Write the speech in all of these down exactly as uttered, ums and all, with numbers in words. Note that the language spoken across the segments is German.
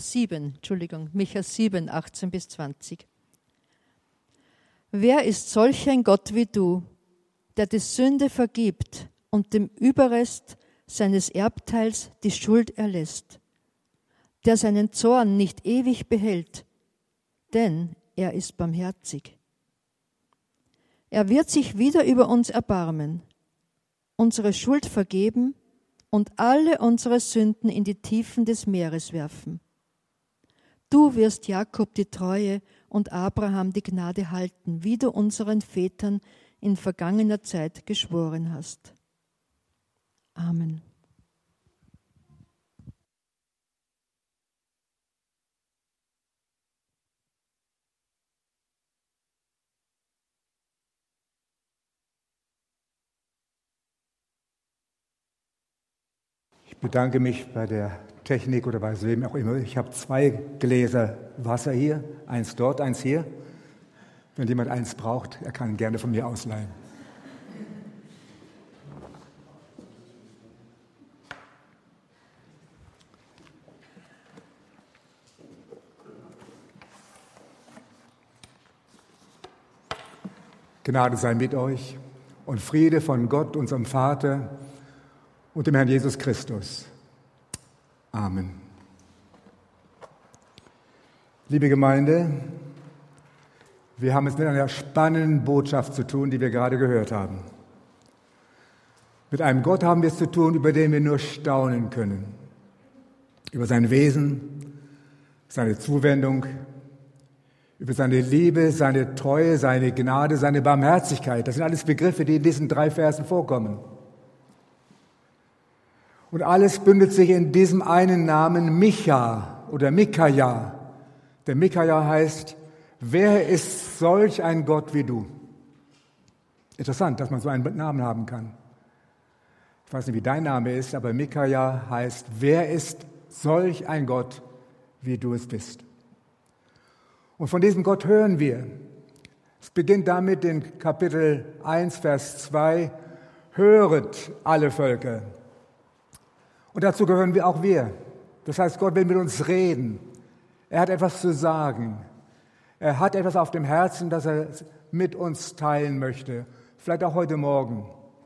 sieben, Entschuldigung, Micha sieben, achtzehn bis zwanzig. Wer ist solch ein Gott wie du, der die Sünde vergibt und dem Überrest seines Erbteils die Schuld erlässt, der seinen Zorn nicht ewig behält, denn er ist barmherzig. Er wird sich wieder über uns erbarmen, unsere Schuld vergeben und alle unsere Sünden in die Tiefen des Meeres werfen. Du wirst Jakob die Treue und Abraham die Gnade halten, wie du unseren Vätern in vergangener Zeit geschworen hast. Amen. Ich bedanke mich bei der Technik oder bei wem auch immer. Ich habe zwei Gläser Wasser hier, eins dort, eins hier. Wenn jemand eins braucht, er kann gerne von mir ausleihen. Gnade sei mit euch und Friede von Gott, unserem Vater und dem Herrn Jesus Christus. Amen. Liebe Gemeinde, wir haben es mit einer spannenden Botschaft zu tun, die wir gerade gehört haben. Mit einem Gott haben wir es zu tun, über den wir nur staunen können. Über sein Wesen, seine Zuwendung, über seine Liebe, seine Treue, seine Gnade, seine Barmherzigkeit. Das sind alles Begriffe, die in diesen drei Versen vorkommen. Und alles bündelt sich in diesem einen Namen Micha oder Mikaja. Der Mikaja heißt, wer ist solch ein Gott wie du? Interessant, dass man so einen Namen haben kann. Ich weiß nicht, wie dein Name ist, aber Mikaja heißt, wer ist solch ein Gott, wie du es bist? Und von diesem Gott hören wir. Es beginnt damit in Kapitel eins, Vers zwei, höret alle Völker. Und dazu gehören wir auch wir. Das heißt, Gott will mit uns reden. Er hat etwas zu sagen. Er hat etwas auf dem Herzen, das er mit uns teilen möchte. Vielleicht auch heute Morgen.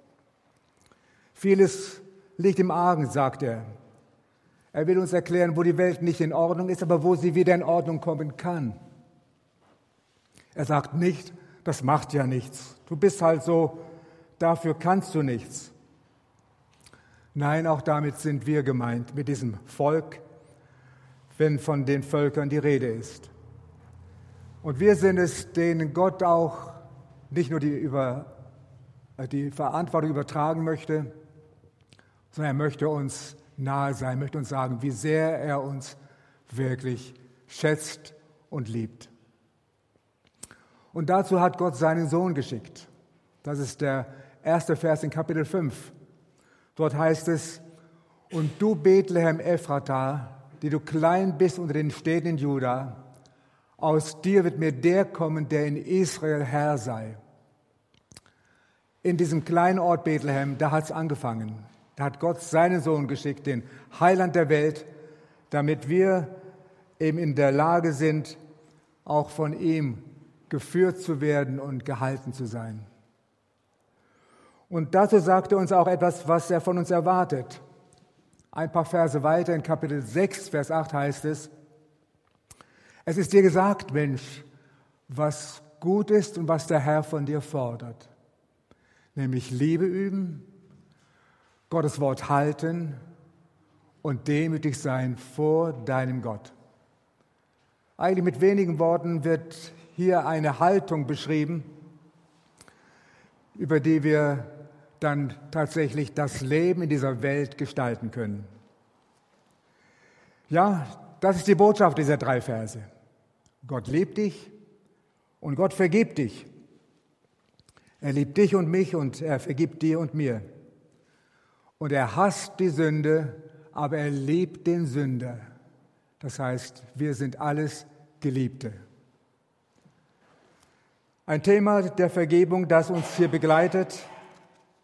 Vieles liegt im Argen, sagt er. Er will uns erklären, wo die Welt nicht in Ordnung ist, aber wo sie wieder in Ordnung kommen kann. Er sagt nicht, das macht ja nichts. Du bist halt so, dafür kannst du nichts. Nein, auch damit sind wir gemeint, mit diesem Volk, wenn von den Völkern die Rede ist. Und wir sind es, denen Gott auch nicht nur die, über, die Verantwortung übertragen möchte, sondern er möchte uns nahe sein, möchte uns sagen, wie sehr er uns wirklich schätzt und liebt. Und dazu hat Gott seinen Sohn geschickt. Das ist der erste Vers in Kapitel fünf. Dort heißt es, und du Bethlehem Ephrata, die du klein bist unter den Städten in Juda, aus dir wird mir der kommen, der in Israel Herr sei. In diesem kleinen Ort Bethlehem, da hat es angefangen. Da hat Gott seinen Sohn geschickt, den Heiland der Welt, damit wir eben in der Lage sind, auch von ihm geführt zu werden und gehalten zu sein. Und dazu sagt er uns auch etwas, was er von uns erwartet. Ein paar Verse weiter in Kapitel sechs, Vers acht heißt es, es ist dir gesagt, Mensch, was gut ist und was der Herr von dir fordert. Nämlich Liebe üben, Gottes Wort halten und demütig sein vor deinem Gott. Eigentlich mit wenigen Worten wird hier eine Haltung beschrieben, über die wir dann tatsächlich das Leben in dieser Welt gestalten können. Ja, das ist die Botschaft dieser drei Verse. Gott liebt dich und Gott vergibt dich. Er liebt dich und mich und er vergibt dir und mir. Und er hasst die Sünde, aber er liebt den Sünder. Das heißt, wir sind alles Geliebte. Ein Thema der Vergebung, das uns hier begleitet.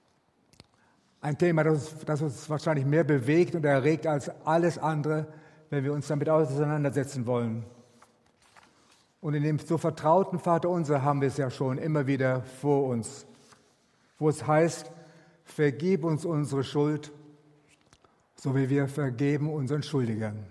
Ein Thema, das, das uns wahrscheinlich mehr bewegt und erregt als alles andere, wenn wir uns damit auseinandersetzen wollen. Und in dem so vertrauten Vaterunser haben wir es ja schon immer wieder vor uns, wo es heißt, vergib uns unsere Schuld, so wie wir vergeben unseren Schuldigern.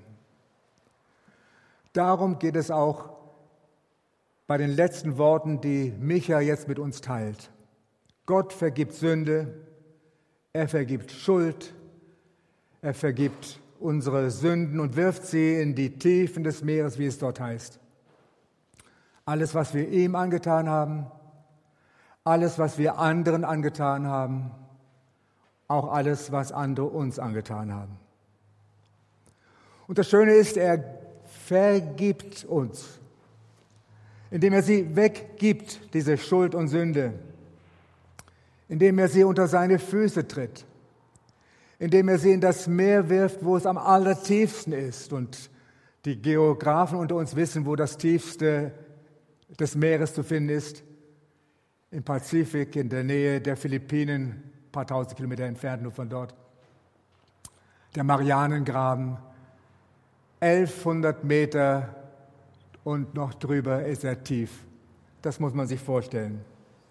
Darum geht es auch bei den letzten Worten, die Micha jetzt mit uns teilt. Gott vergibt Sünde, er vergibt Schuld, er vergibt unsere Sünden und wirft sie in die Tiefen des Meeres, wie es dort heißt. Alles, was wir ihm angetan haben, alles, was wir anderen angetan haben, auch alles, was andere uns angetan haben. Und das Schöne ist, er vergibt uns, indem er sie weggibt, diese Schuld und Sünde, indem er sie unter seine Füße tritt, indem er sie in das Meer wirft, wo es am allertiefsten ist. Und die Geografen unter uns wissen, wo das tiefste des Meeres zu finden ist, im Pazifik, in der Nähe der Philippinen, ein paar tausend Kilometer entfernt nur von dort. Der Marianengraben, elfhundert Meter und noch drüber ist er tief. Das muss man sich vorstellen.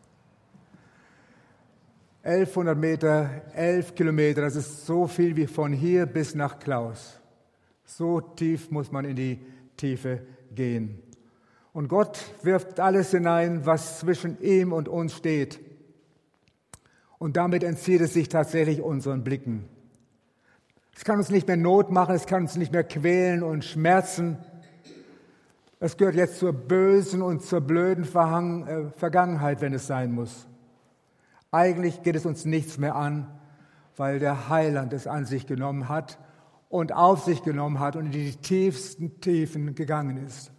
elfhundert Meter, elf Kilometer, das ist so viel wie von hier bis nach Klaus. So tief muss man in die Tiefe gehen. Und Gott wirft alles hinein, was zwischen ihm und uns steht. Und damit entzieht es sich tatsächlich unseren Blicken. Es kann uns nicht mehr Not machen, es kann uns nicht mehr quälen und schmerzen. Es gehört jetzt zur bösen und zur blöden Verhang- äh, Vergangenheit, wenn es sein muss. Eigentlich geht es uns nichts mehr an, weil der Heiland es an sich genommen hat und auf sich genommen hat und in die tiefsten Tiefen gegangen ist.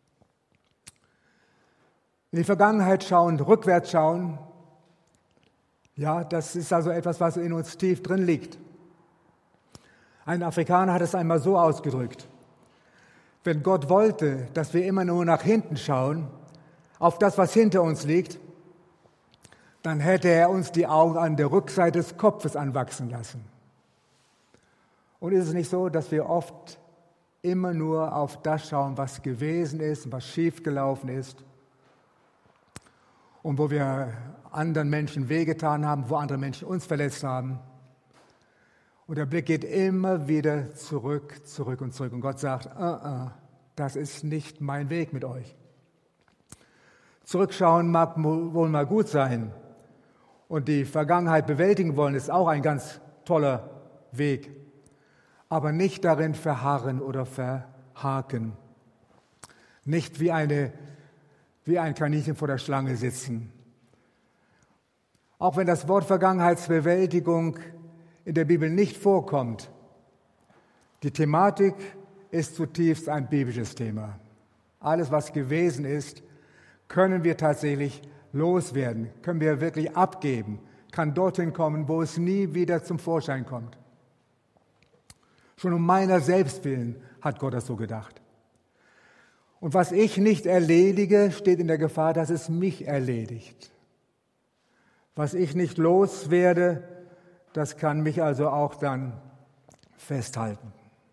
In die Vergangenheit schauen, rückwärts schauen, ja, das ist also etwas, was in uns tief drin liegt. Ein Afrikaner hat es einmal so ausgedrückt: Wenn Gott wollte, dass wir immer nur nach hinten schauen, auf das, was hinter uns liegt, dann hätte er uns die Augen an der Rückseite des Kopfes anwachsen lassen. Und ist es nicht so, dass wir oft immer nur auf das schauen, was gewesen ist, was schiefgelaufen ist und wo wir anderen Menschen wehgetan haben, wo andere Menschen uns verletzt haben? Und der Blick geht immer wieder zurück, zurück und zurück. Und Gott sagt, uh, uh, das ist nicht mein Weg mit euch. Zurückschauen mag wohl mal gut sein. Und die Vergangenheit bewältigen wollen, ist auch ein ganz toller Weg. Aber nicht darin verharren oder verhaken. Nicht wie, eine, wie ein Kaninchen vor der Schlange sitzen. Auch wenn das Wort Vergangenheitsbewältigung in der Bibel nicht vorkommt, die Thematik ist zutiefst ein biblisches Thema. Alles, was gewesen ist, können wir tatsächlich loswerden, können wir wirklich abgeben, kann dorthin kommen, wo es nie wieder zum Vorschein kommt. Schon um meiner selbst willen hat Gott das so gedacht. Und was ich nicht erledige, steht in der Gefahr, dass es mich erledigt. Was ich nicht loswerde, das kann mich also auch dann festhalten.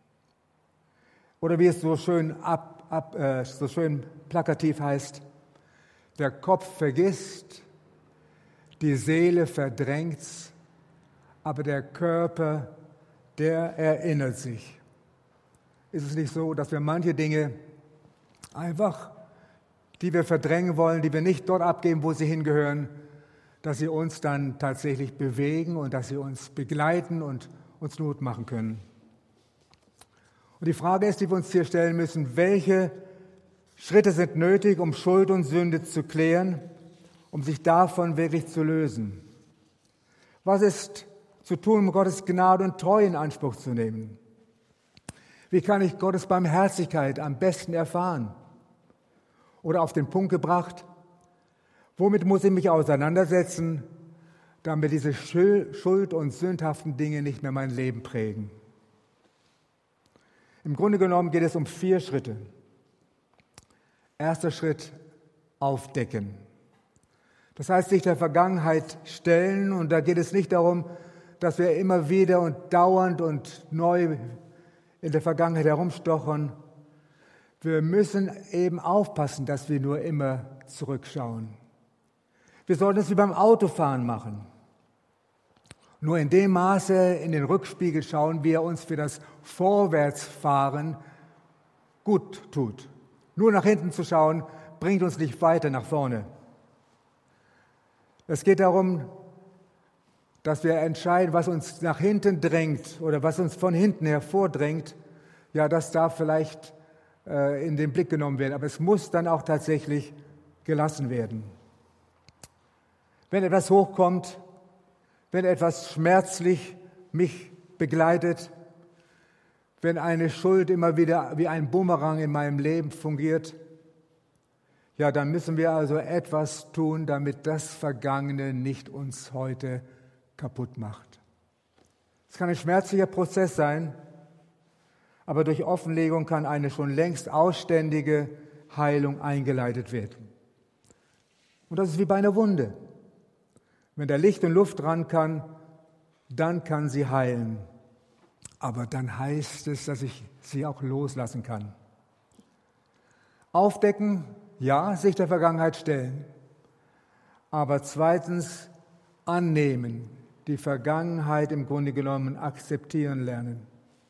Oder wie es so schön, ab, ab, äh, so schön plakativ heißt, der Kopf vergisst, die Seele verdrängt's, aber der Körper, der erinnert sich. Ist es nicht so, dass wir manche Dinge einfach, die wir verdrängen wollen, die wir nicht dort abgeben, wo sie hingehören, dass sie uns dann tatsächlich bewegen und dass sie uns begleiten und uns Mut machen können? Und die Frage ist, die wir uns hier stellen müssen: Welche Schritte sind nötig, um Schuld und Sünde zu klären, um sich davon wirklich zu lösen? Was ist zu tun, um Gottes Gnade und Treue in Anspruch zu nehmen? Wie kann ich Gottes Barmherzigkeit am besten erfahren? Oder auf den Punkt gebracht: Womit muss ich mich auseinandersetzen, damit diese Schuld- und sündhaften Dinge nicht mehr mein Leben prägen? Im Grunde genommen geht es um vier Schritte. Erster Schritt: Aufdecken. Das heißt, sich der Vergangenheit stellen. Und da geht es nicht darum, dass wir immer wieder und dauernd und neu in der Vergangenheit herumstochern. Wir müssen eben aufpassen, dass wir nur immer zurückschauen. Wir sollten es wie beim Autofahren machen. Nur in dem Maße in den Rückspiegel schauen, wie er uns für das Vorwärtsfahren gut tut. Nur nach hinten zu schauen, bringt uns nicht weiter nach vorne. Es geht darum, dass wir entscheiden, was uns nach hinten drängt oder was uns von hinten hervordrängt. Ja, das darf vielleicht äh, in den Blick genommen werden, aber es muss dann auch tatsächlich gelassen werden. Wenn etwas hochkommt, wenn etwas schmerzlich mich begleitet, wenn eine Schuld immer wieder wie ein Bumerang in meinem Leben fungiert, ja, dann müssen wir also etwas tun, damit das Vergangene nicht uns heute kaputt macht. Es kann ein schmerzlicher Prozess sein, aber durch Offenlegung kann eine schon längst ausständige Heilung eingeleitet werden. Und das ist wie bei einer Wunde. Wenn da Licht und Luft ran kann, dann kann sie heilen. Aber dann heißt es, dass ich sie auch loslassen kann. Aufdecken, ja, sich der Vergangenheit stellen. Aber zweitens annehmen, die Vergangenheit im Grunde genommen akzeptieren lernen.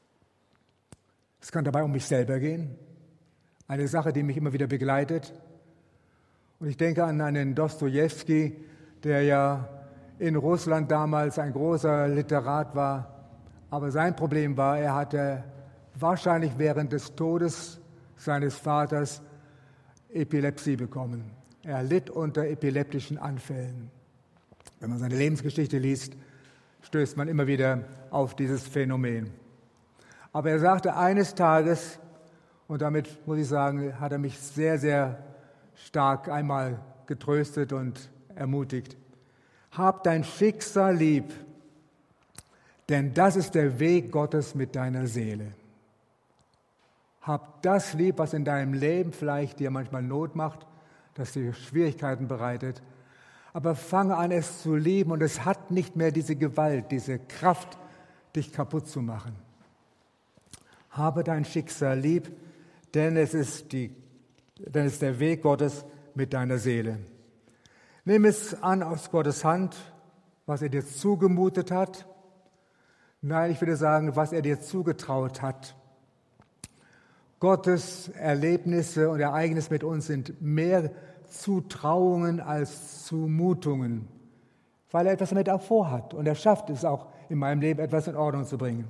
Es kann dabei um mich selber gehen, eine Sache, die mich immer wieder begleitet. Und ich denke an einen Dostojewski, der ja in Russland damals ein großer Literat war. Aber sein Problem war, er hatte wahrscheinlich während des Todes seines Vaters Epilepsie bekommen. Er litt unter epileptischen Anfällen. Wenn man seine Lebensgeschichte liest, stößt man immer wieder auf dieses Phänomen. Aber er sagte eines Tages, und damit muss ich sagen, hat er mich sehr, sehr stark einmal getröstet und ermutigt. Hab dein Schicksal lieb, denn das ist der Weg Gottes mit deiner Seele. Hab das lieb, was in deinem Leben vielleicht dir manchmal Not macht, das dir Schwierigkeiten bereitet. Aber fange an, es zu lieben, und es hat nicht mehr diese Gewalt, diese Kraft, dich kaputt zu machen. Habe dein Schicksal lieb, denn es ist, die, denn es ist der Weg Gottes mit deiner Seele. Nimm es an aus Gottes Hand, was er dir zugemutet hat. Nein, ich würde sagen, was er dir zugetraut hat. Gottes Erlebnisse und Ereignisse mit uns sind mehr Zutrauungen als Zumutungen, weil er etwas damit auch vorhat. Und er schafft es auch, in meinem Leben etwas in Ordnung zu bringen.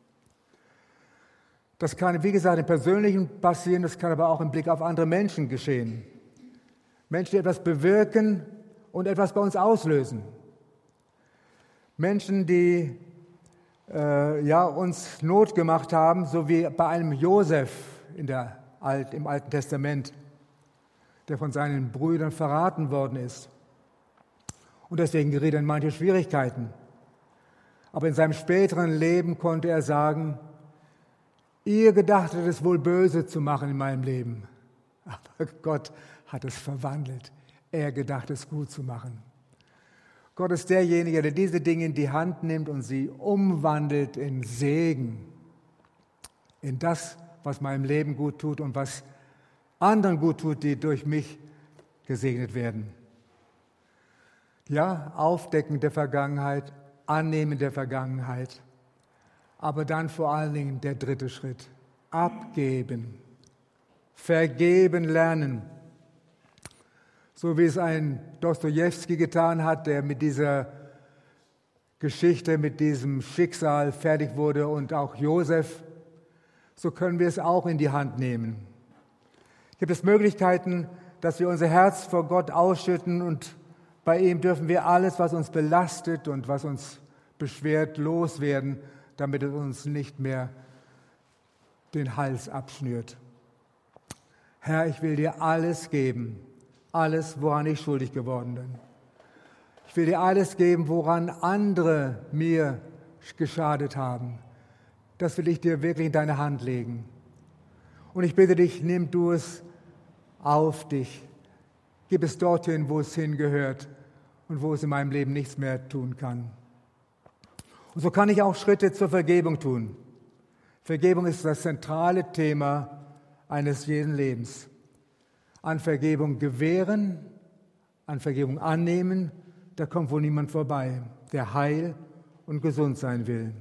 Das kann, wie gesagt, im Persönlichen passieren, das kann aber auch im Blick auf andere Menschen geschehen. Menschen, die etwas bewirken und etwas bei uns auslösen. Menschen, die äh, ja, uns Not gemacht haben, so wie bei einem Josef in der Alt, im Alten Testament, der von seinen Brüdern verraten worden ist. Und deswegen geriet er in manche Schwierigkeiten. Aber in seinem späteren Leben konnte er sagen, ihr gedachtet es wohl böse zu machen in meinem Leben. Aber Gott hat es verwandelt. Er gedacht es gut zu machen. Gott ist derjenige, der diese Dinge in die Hand nimmt und sie umwandelt in Segen. In das, was meinem Leben gut tut und was anderen gut tut, die durch mich gesegnet werden. Ja, Aufdecken der Vergangenheit, Annehmen der Vergangenheit, aber dann vor allen Dingen der dritte Schritt, abgeben, vergeben lernen. So wie es ein Dostojewski getan hat, der mit dieser Geschichte, mit diesem Schicksal fertig wurde, und auch Josef, so können wir es auch in die Hand nehmen. Gibt es Möglichkeiten, dass wir unser Herz vor Gott ausschütten, und bei ihm dürfen wir alles, was uns belastet und was uns beschwert, loswerden, damit es uns nicht mehr den Hals abschnürt. Herr, ich will dir alles geben, alles, woran ich schuldig geworden bin. Ich will dir alles geben, woran andere mir geschadet haben. Das will ich dir wirklich in deine Hand legen. Und ich bitte dich, nimm du es auf dich. Gib es dorthin, wo es hingehört und wo es in meinem Leben nichts mehr tun kann. Und so kann ich auch Schritte zur Vergebung tun. Vergebung ist das zentrale Thema eines jeden Lebens. An Vergebung gewähren, an Vergebung annehmen, da kommt wohl niemand vorbei, der heil und gesund sein will.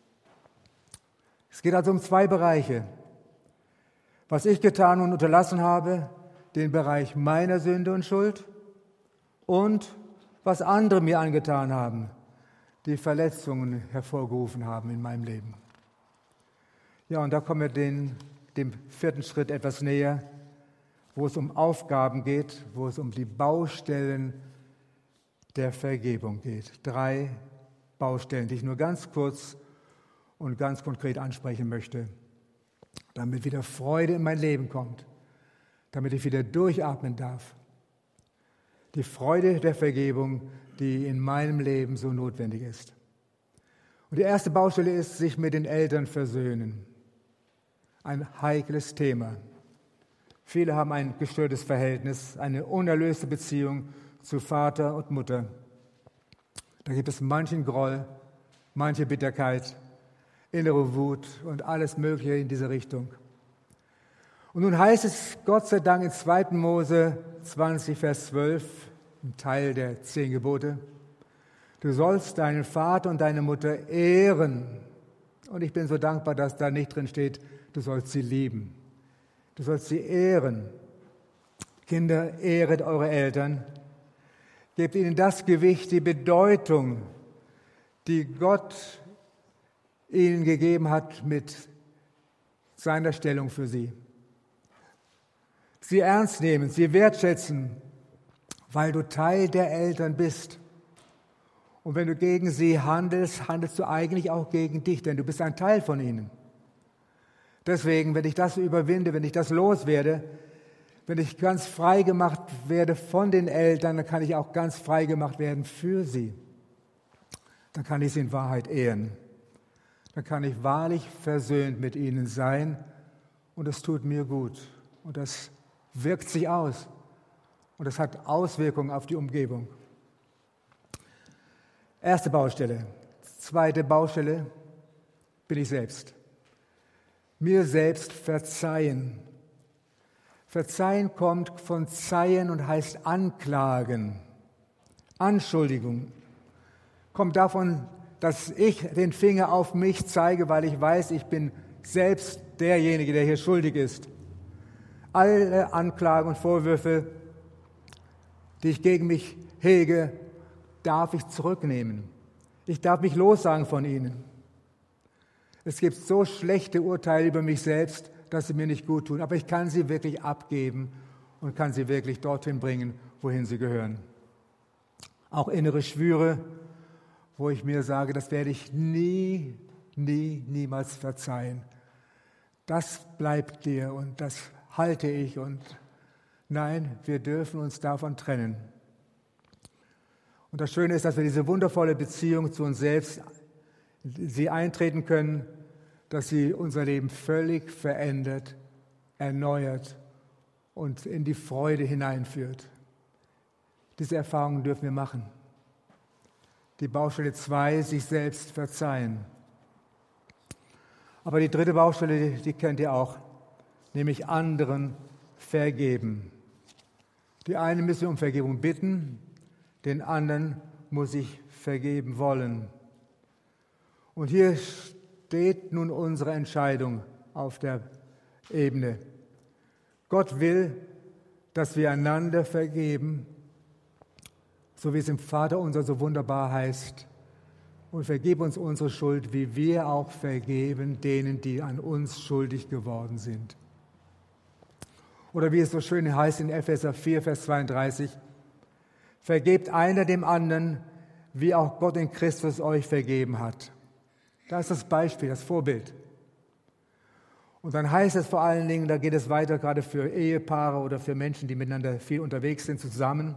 Es geht also um zwei Bereiche. Was ich getan und unterlassen habe, den Bereich meiner Sünde und Schuld, und was andere mir angetan haben, die Verletzungen hervorgerufen haben in meinem Leben. Ja, und da kommen wir den, dem vierten Schritt etwas näher, wo es um Aufgaben geht, wo es um die Baustellen der Vergebung geht. Drei Baustellen, die ich nur ganz kurz und ganz konkret ansprechen möchte, damit wieder Freude in mein Leben kommt, damit ich wieder durchatmen darf. Die Freude der Vergebung, die in meinem Leben so notwendig ist. Und die erste Baustelle ist, sich mit den Eltern versöhnen. Ein heikles Thema. Viele haben ein gestörtes Verhältnis, eine unerlöste Beziehung zu Vater und Mutter. Da gibt es manchen Groll, manche Bitterkeit, innere Wut und alles Mögliche in diese Richtung. Und nun heißt es Gott sei Dank in zweiten Mose zwanzig, Vers zwölf, ein Teil der zehn Gebote, du sollst deinen Vater und deine Mutter ehren. Und ich bin so dankbar, dass da nicht drin steht, du sollst sie lieben. Du sollst sie ehren. Kinder, ehret eure Eltern. Gebt ihnen das Gewicht, die Bedeutung, die Gott ihnen gegeben hat mit seiner Stellung für sie. Sie ernst nehmen, sie wertschätzen, weil du Teil der Eltern bist. Und wenn du gegen sie handelst, handelst du eigentlich auch gegen dich, denn du bist ein Teil von ihnen. Deswegen, wenn ich das überwinde, wenn ich das loswerde, wenn ich ganz frei gemacht werde von den Eltern, dann kann ich auch ganz frei gemacht werden für sie. Dann kann ich sie in Wahrheit ehren. Dann kann ich wahrlich versöhnt mit ihnen sein und es tut mir gut. Und das wirkt sich aus und das hat Auswirkungen auf die Umgebung. Erste Baustelle. Zweite Baustelle bin ich selbst. Mir selbst verzeihen. Verzeihen kommt von Zeihen und heißt anklagen. Anschuldigung kommt davon, dass ich den Finger auf mich zeige, weil ich weiß, ich bin selbst derjenige, der hier schuldig ist. Alle Anklagen und Vorwürfe, die ich gegen mich hege, darf ich zurücknehmen. Ich darf mich lossagen von ihnen. Es gibt so schlechte Urteile über mich selbst, dass sie mir nicht gut tun, aber ich kann sie wirklich abgeben und kann sie wirklich dorthin bringen, wohin sie gehören. Auch innere Schwüre, wo ich mir sage, das werde ich nie, nie, niemals verzeihen. Das bleibt dir und das halte ich und nein, wir dürfen uns davon trennen. Und das Schöne ist, dass wir diese wundervolle Beziehung zu uns selbst, sie eintreten können, dass sie unser Leben völlig verändert, erneuert und in die Freude hineinführt. Diese Erfahrungen dürfen wir machen. Die Baustelle zwei, sich selbst verzeihen. Aber die dritte Baustelle, die, die kennt ihr auch, nämlich anderen vergeben. Die einen müssen um Vergebung bitten, den anderen muss ich vergeben wollen. Und hier steht nun unsere Entscheidung auf der Ebene. Gott will, dass wir einander vergeben, so wie es im Vaterunser so wunderbar heißt. Und vergib uns unsere Schuld, wie wir auch vergeben denen, die an uns schuldig geworden sind. Oder wie es so schön heißt in Epheser vier, Vers zweiunddreißig, vergebt einer dem anderen, wie auch Gott in Christus euch vergeben hat. Da ist das Beispiel, das Vorbild. Und dann heißt es vor allen Dingen, da geht es weiter, gerade für Ehepaare oder für Menschen, die miteinander viel unterwegs sind, zusammen.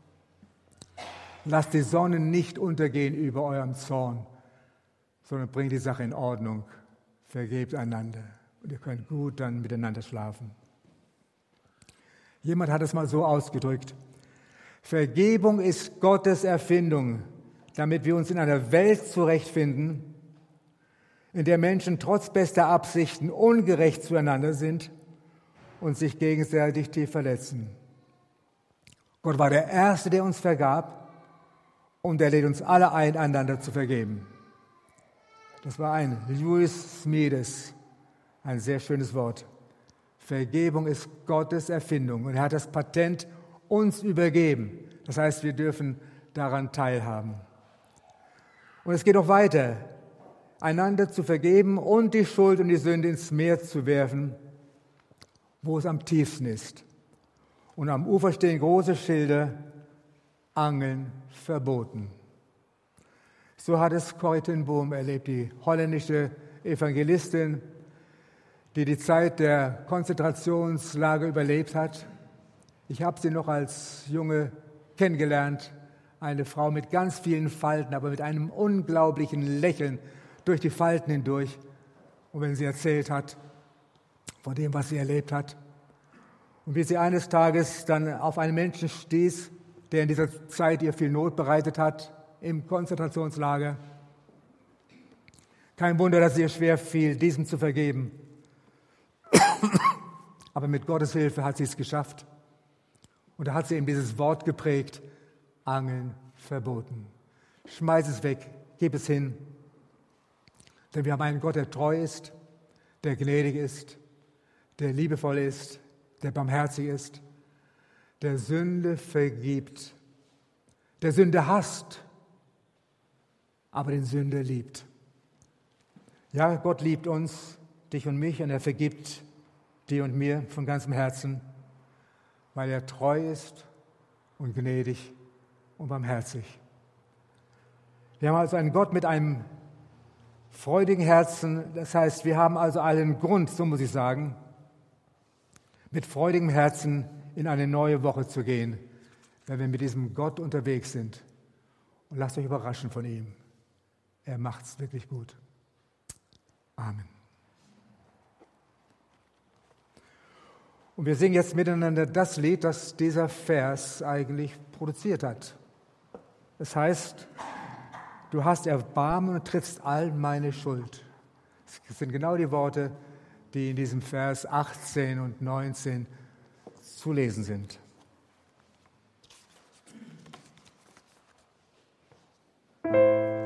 Lasst die Sonne nicht untergehen über eurem Zorn, sondern bringt die Sache in Ordnung. Vergebt einander und ihr könnt gut dann miteinander schlafen. Jemand hat es mal so ausgedrückt: Vergebung ist Gottes Erfindung, damit wir uns in einer Welt zurechtfinden, in der Menschen trotz bester Absichten ungerecht zueinander sind und sich gegenseitig tief verletzen. Gott war der Erste, der uns vergab, und er lädt uns alle ein, einander zu vergeben. Das war ein Lewis Smedes, ein sehr schönes Wort. Vergebung ist Gottes Erfindung und er hat das Patent uns übergeben. Das heißt, wir dürfen daran teilhaben. Und es geht auch weiter, einander zu vergeben und die Schuld und die Sünde ins Meer zu werfen, wo es am tiefsten ist. Und am Ufer stehen große Schilder, Angeln verboten. So hat es Corrie ten Boom erlebt, die holländische Evangelistin, die die Zeit der Konzentrationslager überlebt hat. Ich habe sie noch als Junge kennengelernt, eine Frau mit ganz vielen Falten, aber mit einem unglaublichen Lächeln durch die Falten hindurch. Und wenn sie erzählt hat von dem, was sie erlebt hat, und wie sie eines Tages dann auf einen Menschen stieß, der in dieser Zeit ihr viel Not bereitet hat, im Konzentrationslager. Kein Wunder, dass es ihr schwer fiel, diesem zu vergeben. Aber mit Gottes Hilfe hat sie es geschafft. Und da hat sie ihm dieses Wort geprägt, Angeln verboten. Schmeiß es weg, gib es hin. Denn wir haben einen Gott, der treu ist, der gnädig ist, der liebevoll ist, der barmherzig ist, der Sünde vergibt, der Sünde hasst, aber den Sünder liebt. Ja, Gott liebt uns, dich und mich, und er vergibt dir und mir von ganzem Herzen, weil er treu ist und gnädig und barmherzig. Wir haben also einen Gott mit einem freudigen Herzen, das heißt, wir haben also allen Grund, so muss ich sagen, mit freudigem Herzen in eine neue Woche zu gehen, wenn wir mit diesem Gott unterwegs sind. Und lasst euch überraschen von ihm. Er macht es wirklich gut. Amen. Und wir singen jetzt miteinander das Lied, das dieser Vers eigentlich produziert hat. Es heißt, du hast Erbarmen und trittst all meine Schuld. Das sind genau die Worte, die in diesem Vers achtzehn und neunzehn zu lesen sind.